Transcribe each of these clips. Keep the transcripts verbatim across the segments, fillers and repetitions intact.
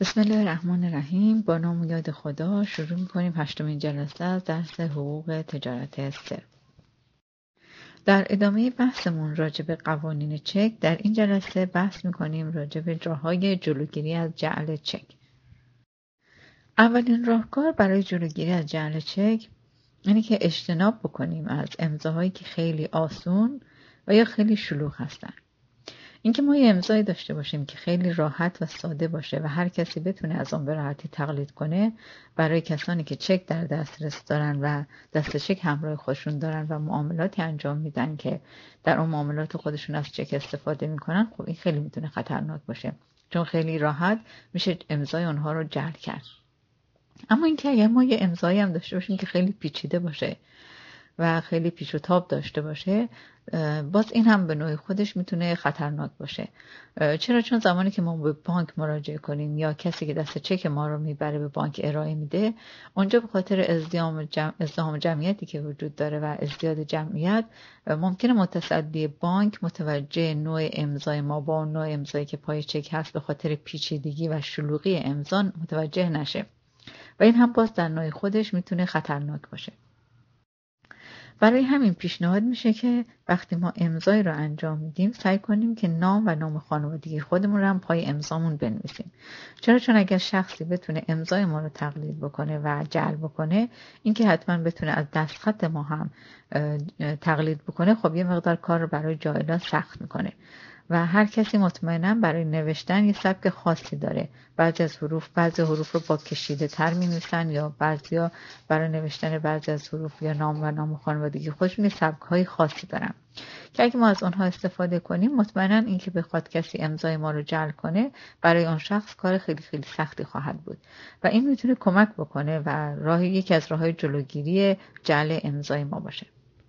بسم الله الرحمن الرحیم. با نام و یاد خدا شروع می‌کنیم هشتمین جلسه از درس حقوق تجارت صرف. در ادامه بحثمون راجع به قوانین چک در این جلسه بحث می‌کنیم راجع به راه‌های جلوگیری از جعل چک. اولین راهکار برای جلوگیری از جعل چک اینه که اجتناب بکنیم از امضاهایی که خیلی آسون و یا خیلی شلوغ هستن. اینکه ما یه امضایی داشته باشیم که خیلی راحت و ساده باشه و هر کسی بتونه از اون به راحتی تقلید کنه، برای کسانی که چک در دسترس دارن و دست چک همراه خودشون دارن و معاملاتی انجام میدن که در اون معاملات خودشون از چک استفاده میکنن، خب این خیلی میتونه خطرناک باشه، چون خیلی راحت میشه امضای اونها رو جعل کرد. اما اینکه اگر ما یه امضایی هم داشته باشیم که خیلی پیچیده باشه و خیلی پیچ و تاب داشته باشه، باز این هم به نوعی خودش میتونه خطرناک باشه. چرا؟ چون زمانی که ما به بانک مراجعه کنیم یا کسی که دست چک ما رو میبره به بانک ارائه میده، اونجا به خاطر ازدحام جمع... ازدحام جمعیتی که وجود داره و ازدیاد جمعیت، ممکنه متصدی بانک متوجه نوع امضای ما با نوع امضایی که پای چک هست به خاطر پیچیدگی و شلوغی امضا متوجه نشه و این هم باز در نوع خودش میتونه خطرناک باشه. برای همین پیشنهاد میشه که وقتی ما امضای رو انجام میدیم سعی کنیم که نام و نام خانوادگی خودمون رو هم پای امضامون بنویسیم. چرا؟ چون اگر شخصی بتونه امضای ما رو تقلید بکنه و جعل بکنه، این که حتما بتونه از دستخط ما هم تقلید بکنه، خب یه مقدار کار رو برای جاهلان سخت میکنه و هر کسی مطمئنا برای نوشتن یه سبک خاصی داره. بعضی از حروف بعضی حروف رو با کشیده تر می نویسن یا بعضیا برای نوشتن بعضی از حروف یا نام و نام خانوادگی خودشون یه سبک های خاصی دارن که اگه ما از اونها استفاده کنیم، مطمئنا این که بخواد کسی امضای ما رو جعل کنه، برای اون شخص کار خیلی خیلی سختی خواهد بود و این میتونه کمک بکنه و راه یکی از راههای جلوگیری جعل امضای ما باشه.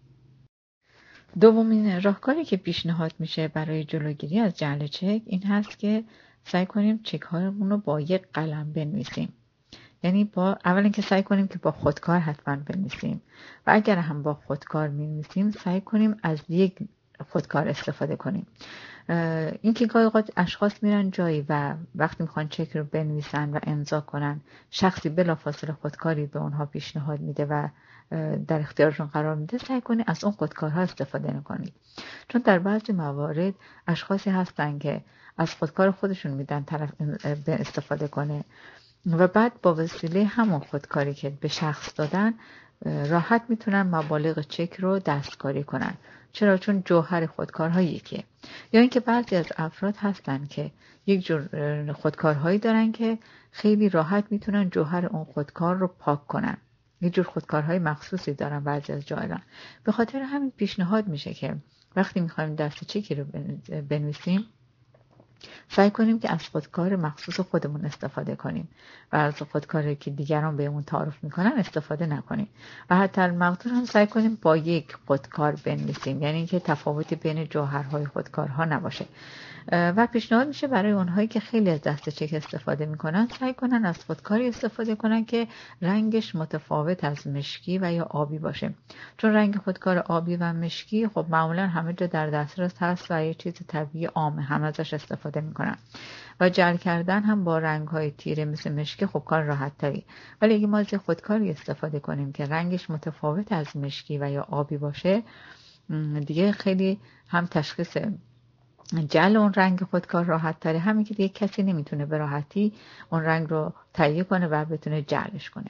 دومین راهکاری که پیشنهاد میشه برای جلوگیری از جعل چک این هست که سعی کنیم چک هامون رو با یک قلم بنویسیم. یعنی با اول اینکه سعی کنیم که با خودکار حتما بنویسیم و اگر هم با خودکار می‌نویسیم سعی کنیم از یک خودکار استفاده کنیم. این که گاهی اوقات اشخاص میرن جایی و وقتی میخوان چک رو بنویسن و امضا کنن، شخصی بلافاصله خودکاری به اونها پیشنهاد میده و در اختیارشون قرار میده، سعی کنید از اون خودکارها استفاده نکنید، چون در بعضی موارد اشخاصی هستن که از خودکار خودشون میدن طرف استفاده کنه و بعد با وسیله همون خودکاری که به شخص دادن راحت میتونن مبالغ چک رو دستکاری کنن. چرا؟ چون جوهر خودکارها یکیه. یا اینکه بعضی از افراد هستن که یک جور خودکارهایی دارن که خیلی راحت میتونن جوهر اون خودکار رو پاک کنن. یک جور خودکارهای مخصوصی دارن بعضی از جاهلان. به خاطر همین پیشنهاد میشه که وقتی میخوایم دست چکی رو بنویسیم، سعی کنیم که از خودکار مخصوص خودمون استفاده کنیم و از خودکاری که دیگران بهمون تعارف میکنن استفاده نکنیم و حتی المقدور هم سعی کنیم با یک خودکار بنویسیم، یعنی اینکه تفاوتی بین جوهرهای خودکارها نباشه. و پیشنهاد میشه برای اونهایی که خیلی از دست چک استفاده میکنن سعی کنن از خودکاری استفاده کنن که رنگش متفاوت از مشکی و یا آبی باشه، چون رنگ خودکار آبی و مشکی خب معمولا همه جا در دسترس هست و یه چیز طبیعی عامه، هم ازش استفاده میکنن و جعل کردن هم با رنگ‌های تیره مثل مشکی خب کار راحت تری. ولی اگه ما از خودکاری استفاده کنیم که رنگش متفاوت از مشکی و یا آبی باشه، دیگه خیلی هم تشخیص جعل اون رنگ خودکار راحت تره، همین که دیگه کسی نمیتونه به راحتی اون رنگ رو تهیه کنه و بتونه جعلش کنه.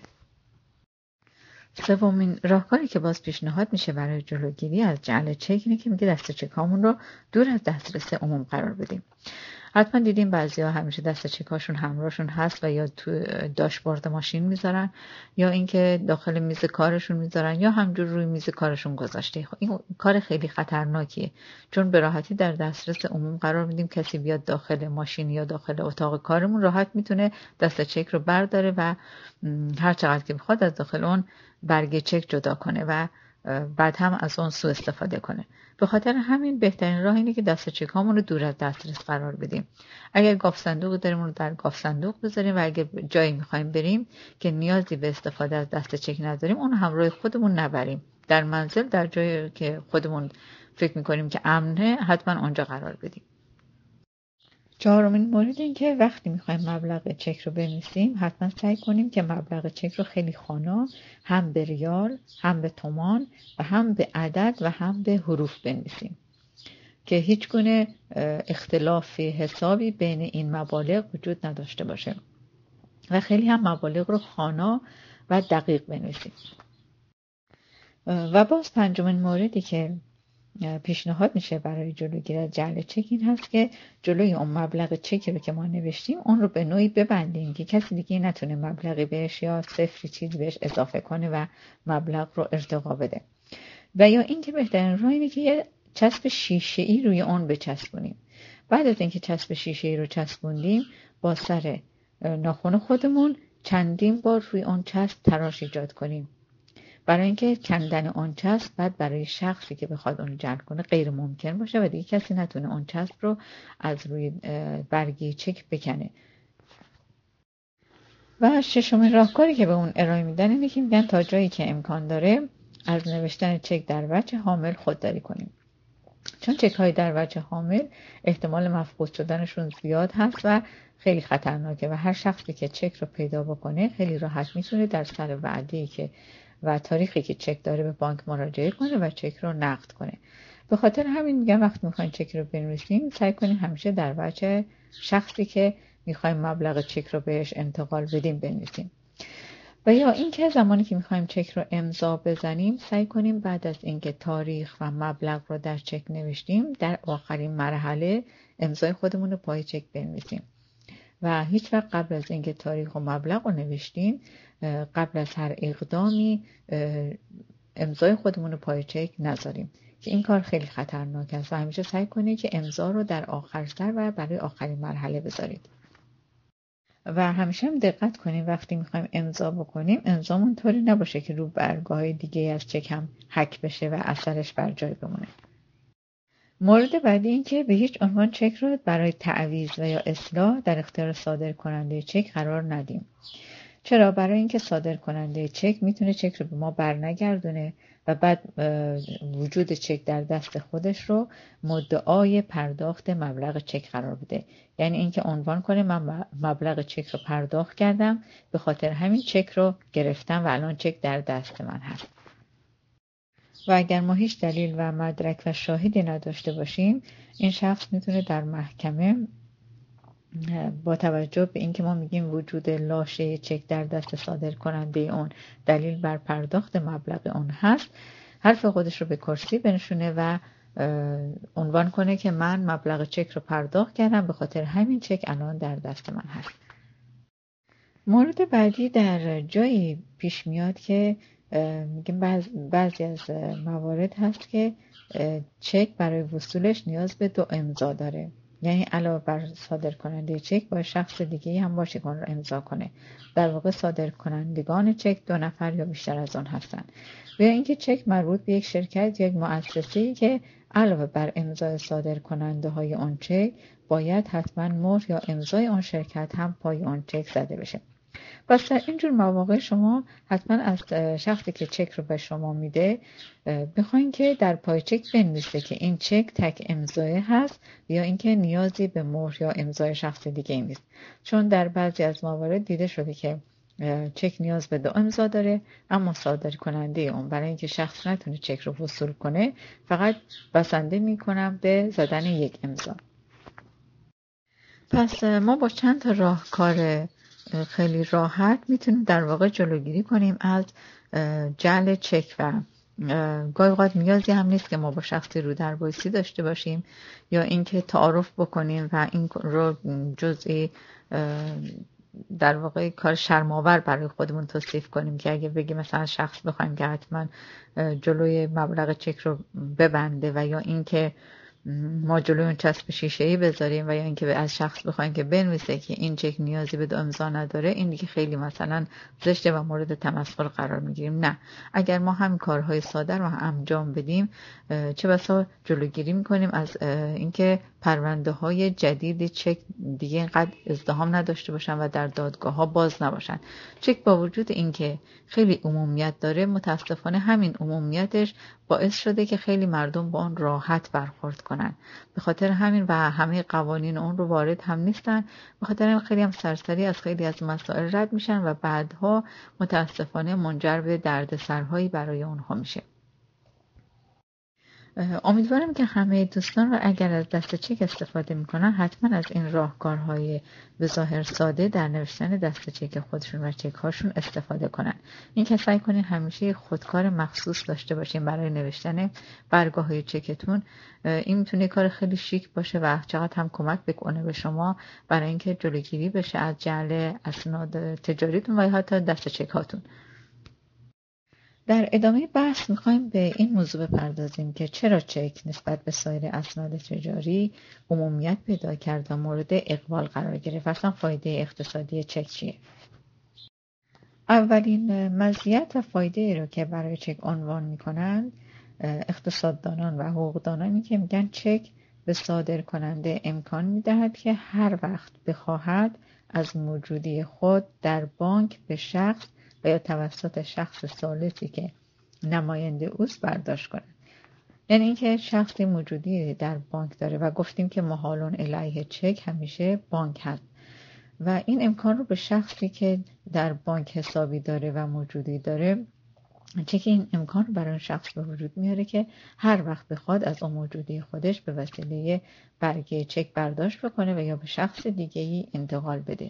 سومین راهکاری که باز پیشنهاد میشه برای جلوگیری از جعل چک اینه که میگه دست چک هامون رو دور از دسترس عموم قرار بدیم. حتما دیدیم بعضیا همیشه دست چکاشون همراهشون هست و یا تو داشبورد ماشین میذارن یا اینکه داخل میز کارشون میذارن یا همجور روی میز کارشون گذاشته. این کار خیلی خطرناکیه، چون به راحتی در دسترس عموم قرار میدیم. کسی بیاد داخل ماشین یا داخل اتاق کارمون راحت میتونه دست چک رو برداره و هر چقدر که بخواد از داخل اون برگ چک جدا کنه و بعد هم از اون سوء استفاده کنه. به خاطر همین بهترین راه اینه که دست چک هامون رو دور از دسترس قرار بدیم. اگر گاف صندوق داریم اون رو در گاف صندوق بذاریم و اگر جایی میخوایم بریم که نیازی به استفاده از دست چک نداریم، اون همراه خودمون نبریم. در منزل، در جایی که خودمون فکر میکنیم که امنه، حتما اونجا قرار بدیم. چهارمین مورد این که وقتی میخوایم مبلغ چک رو بنویسیم حتما سعی کنیم که مبلغ چک رو خیلی خوانا، هم به ریال، هم به تومان و هم به عدد و هم به حروف بنویسیم که هیچ گونه اختلافی حسابی بین این مبالغ وجود نداشته باشه و خیلی هم مبالغ رو خوانا و دقیق بنویسیم. و باز پنجمین موردی که پیشنهاد میشه برای جلوگیری از جعل چک این هست که جلوی اون مبلغ چکی رو که ما نوشتیم اون رو به نوعی ببندیم که کسی دیگه نتونه مبلغی بهش یا صفری چیزی بهش اضافه کنه و مبلغ رو ارتقا بده. و یا اینکه بهترین راه اینه که یه چسب شیشه‌ای روی اون بچسبونیم. بعد از اینکه چسب شیشه‌ای رو چسبوندیم با سر ناخن خودمون چندین بار روی اون چسب تراش ایجاد کنیم. برای اینکه کندن اون چسب بعد برای شخصی که بخواد اون جعل کنه غیر ممکن باشه و دیگه کسی نتونه اون چسب رو از روی برگی چک بکنه. و ششمین راهکاری که به اون ارائه میدن اینه که میگن تا جایی که امکان داره از نوشتن چک در وجه حامل خودداری کنیم، چون چک های در وجه حامل احتمال مفقود شدنشون زیاد هست و خیلی خطرناکه و هر شخصی که چک رو پیدا بکنه خیلی راحت میتونه در سر وعده‌ای که و تاریخی که چک داره به بانک مراجعه کنه و چک رو نقد کنه. به خاطر همین میگم وقتی میخواین چک رو بنویسیم سعی کنیم همیشه در وجه شخصی که میخوایم مبلغ چک رو بهش انتقال بدیم بنویسیم. و یا اینکه زمانی که میخوایم چک رو امضا بزنیم سعی کنیم بعد از اینکه تاریخ و مبلغ رو در چک نوشتیم در آخرین مرحله امضای خودمون رو پای چک بنویسیم و هیچ وقت قبل از اینکه تاریخ و مبلغ رو نوشتیم قبل از هر اقدامی امضای خودمون رو پای چک نذاریم که این کار خیلی خطرناک است و همیشه سعی کنید که امضا رو در آخر سر و برای آخرین مرحله بذارید. و همیشه هم دقت کنیم وقتی میخوایم امضا بکنیم امضامون طوری نباشه که رو برگاه‌های دیگه از چک هم حک بشه و اثرش بر جای بمونه. مورد بعدی این که به هیچ عنوان چک رو برای تعویض و یا اصلاح در اختیار صادر کننده چک قرار ندیم. چرا؟ برای اینکه صادر کننده چک میتونه چک رو به ما برنگردونه و بعد وجود چک در دست خودش رو مدعای پرداخت مبلغ چک قرار بده. یعنی اینکه عنوان کنه من مبلغ چک رو پرداخت کردم، به خاطر همین چک رو گرفتم و الان چک در دست من هست. و اگر ما هیچ دلیل و مدرک و شاهدی نداشته باشیم این شخص میتونه در محکمه با توجه به اینکه ما میگیم وجود لاشه چک در دست صادر کننده اون دلیل بر پرداخت مبلغ اون هست حرف خودش رو به کرسی بنشونه و عنوان کنه که من مبلغ چک رو پرداخت کردم، به خاطر همین چک الان در دست من هست. مورد بعدی در جایی پیش میاد که میگیم بعض بعضی از موارد هست که چک برای وصولش نیاز به دو امضا داره، یعنی علاوه بر صادر کننده چک با شخص دیگه هم باشه که اون رو امضا کنه. در واقع صادر کنندگان چک دو نفر یا بیشتر از آن هستن. و اینکه چک مربوط به یک شرکت یا یک مؤسسه‌ای که علاوه بر امضای صادر کننده های اون چک باید حتما مهر یا امضای اون شرکت هم پای اون چک زده بشه. پس در اینجور مواقع شما حتما از شخصی که چک رو به شما میده بخواین که در پای چک بنویسه که این چک تک امضای هست یا اینکه نیازی به مهر یا امضای شخص دیگه نیست. چون در بعضی از موارد دیده شده که چک نیاز به دو امضا داره اما صادر کننده اون برای اینکه شخص نتونه چک رو وصول کنه فقط بسنده میکنم به زدن یک امضا. پس ما با چند تا راهکار خیلی راحت میتونیم در واقع جلوگیری کنیم از جعل چک و گاهی اوقات نیازی هم نیست که ما با شخصی رو در بایستی داشته باشیم یا اینکه تعارف بکنیم و این رو جزئی در واقع کار شرم‌آور برای خودمون توصیف کنیم که اگه بگیم مثلا شخص بخوایم که حتما جلوی مبلغ چک رو ببنده و یا اینکه ما جلوی اون چسب شیشه‌ای بذاریم و یا اینکه از شخص بخوایم که بنویسه که این چک نیازی به دو امضا نداره، این دیگه خیلی مثلا زشته و مورد تمسخر قرار میگیریم. نه، اگر ما هم کارهای ساده رو انجام بدیم چه بسا جلوگیری میکنیم از اینکه پرونده های جدید چک دیگه اینقدر ازدحام نداشته باشن و در دادگاه ها باز نباشن. چک با وجود اینکه خیلی عمومیت داره متاسفانه همین عمومیتش باعث شده که خیلی مردم با آن راحت برخورد کنن. کنن. به خاطر همین و همه قوانین اون رو وارد هم نیستن. به خاطر همین خیلی هم سرسری از خیلی از مسائل رد میشن و بعدها متاسفانه منجر به دردسرهایی برای اونها میشه. امیدوارم که همه دوستان رو اگر از دست چک استفاده میکنن حتما از این راهکارهای به ظاهر ساده در نوشتن دست چک خودشون و چک هاشون استفاده کنن. این که سعی کنین همیشه خودکار مخصوص داشته باشین برای نوشتن برگاه های چکتون. این میتونه کار خیلی شیک باشه و چقدر هم کمک بکنه به شما برای اینکه جلوگیری بشه از جعل اسناد تجاریتون و حتی دست چک هاتون. در ادامه بحث میخوایم به این موضوع بپردازیم که چرا چک نسبت به سایر اسناد تجاری عمومیت پیدا کرد و مورد اقبال قرار گرفت. اصلا فایده اقتصادی چک چیه؟ اولین مزیت و فایده ای رو که برای چک عنوان میکنند اقتصاددانان و حقوقدانانی که میگن چک به صادر کننده امکان میدهد که هر وقت بخواهد از موجودی خود در بانک به شخص و یا توسط شخص ثالثی که نماینده اوست برداشت کنه. یعنی اینکه شخصی موجودی در بانک داره و گفتیم که محالون علیه چک همیشه بانک هست و این امکان رو به شخصی که در بانک حسابی داره و موجودی داره، چک این امکان رو برای اون شخص به وجود میاره که هر وقت بخواد از اون موجودی خودش به وسیله برگه چک برداشت بکنه و یا به شخص دیگه ای انتقال بده.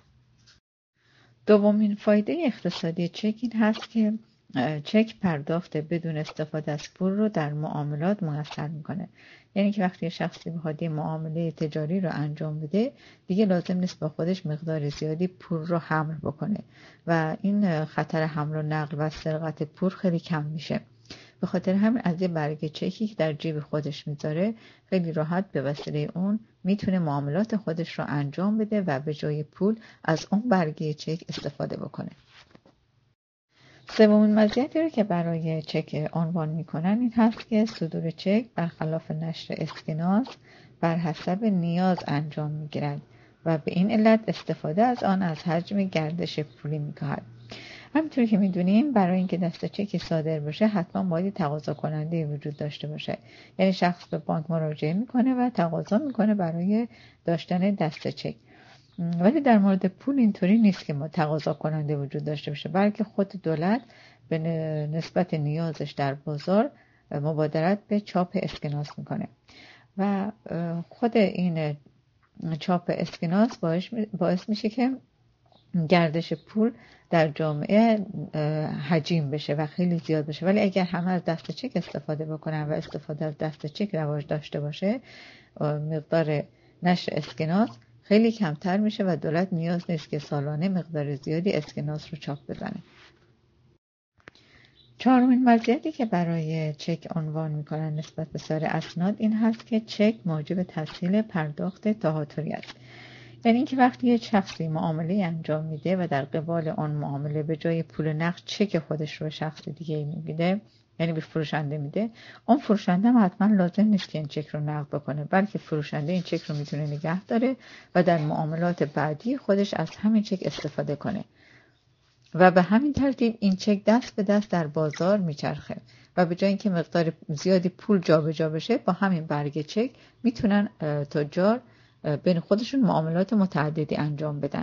دومین فایده اقتصادی چک این هست که چک پرداخت بدون استفاده از پول رو در معاملات میسر میکنه. یعنی که وقتی شخصی بخواد معامله تجاری رو انجام بده دیگه لازم نیست با خودش مقدار زیادی پول رو حمل بکنه و این خطر حمل و نقل و سرقت پول خیلی کم میشه. به خاطر همین از یه برگه چکی که در جیب خودش میذاره خیلی راحت به وسیله اون میتونه معاملات خودش رو انجام بده و به جای پول از اون برگه چک استفاده بکنه. سومین مزیتی رو که برای چک عنوان میکنن این هست که صدور چک برخلاف نشر اسکناس بر حسب نیاز انجام میگیرد و به این علت استفاده از آن از حجم گردش پولی میکاهد. همینطور که میدونیم برای اینکه دست چکی صادر بشه حتما باید تقاضا کننده وجود داشته باشه. یعنی شخص به بانک مراجعه میکنه و تقاضا میکنه برای داشتن دست چک. ولی در مورد پول اینطوری نیست که ما تقاضا کننده وجود داشته باشه، بلکه خود دولت به نسبت نیازش در بازار مبادرت به چاپ اسکناس میکنه و خود این چاپ اسکناس باعث میشه که گردش پول در جامعه حجیم بشه و خیلی زیاد بشه. ولی اگر همه از دست چک استفاده بکنن و استفاده از دست چک رواج داشته باشه مقدار نشر اسکناس خیلی کمتر میشه و دولت نیاز نیست که سالانه مقدار زیادی اسکناس رو چاپ بزنه. چهارمین مزیتی که برای چک عنوان میکنن نسبت به سایر اسناد این هست که چک موجب تسهیل پرداخت تهاتری است. یعنی اینکه وقتی یه شخصی معامله انجام میده و در قبال آن معامله به جای پول نقد چک خودش رو به شخص دیگه میده، یعنی به فروشنده میده، اون فروشنده هم حتما لازم نیست که این چک رو نقد بکنه، بلکه فروشنده این چک رو میتونه نگه داره و در معاملات بعدی خودش از همین چک استفاده کنه و به همین ترتیب این چک دست به دست در بازار میچرخه و به جای اینکه مقدار زیادی پول جابجا جا بشه با همین برگه چک میتونن تجار بین خودشون معاملات متعددی انجام بدن.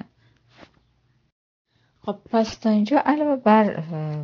خب پس تا اینجا علاوه بر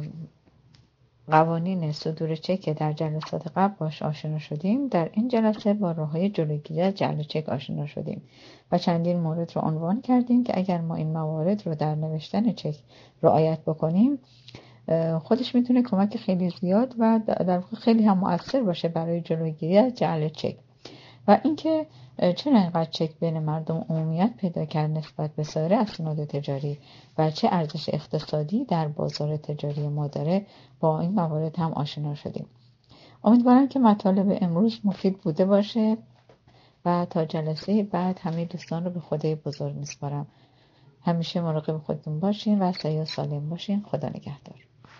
قوانین صدور چک که در جلسات قبل باش آشنا شدیم، در این جلسه با راه‌های جلوگیری از جعل چک آشنا شدیم و چندین مورد رو عنوان کردیم که اگر ما این موارد رو در نوشتن چک رعایت بکنیم خودش میتونه کمک خیلی زیاد و در واقع خیلی هم مؤثر باشه برای جلوگیری از جعل چک. و اینکه چرا اینقدر چک بین مردم عمومیت پیدا کرد نسبت به سایر اسناد تجاری و چه ارزش اقتصادی در بازار تجاری ما داره، با این موارد هم آشنا شدیم. امیدوارم که مطالب امروز مفید بوده باشه و تا جلسه بعد همه دوستان رو به خدای بزرگ میسپارم. همیشه مراقب خودتون باشین و سعی و سالم باشین. خدا نگهدار.